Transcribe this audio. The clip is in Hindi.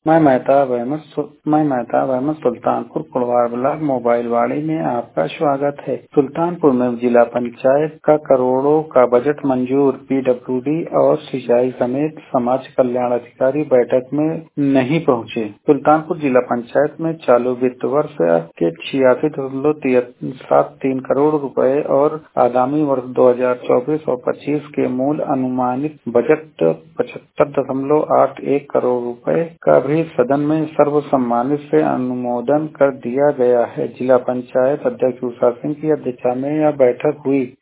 मैं मेहताब अहमद सुल्तानपुर कुड़वार ब्लॉक मोबाइल वाड़ी में आपका स्वागत है। सुल्तानपुर में जिला पंचायत का करोड़ों का बजट मंजूर। पीडब्ल्यूडी और सिंचाई समेत समाज कल्याण अधिकारी बैठक में नहीं पहुंचे। सुल्तानपुर जिला पंचायत में चालू वित्त वर्ष के 86.73 करोड़ रुपए और आगामी वर्ष 2024 और 25 के मूल अनुमानित बजट 75.81 करोड़ रुपए का भी सदन में सर्वसम्मति से अनुमोदन कर दिया गया है। जिला पंचायत अध्यक्ष उषा सिंह की अध्यक्षता में यह बैठक हुई।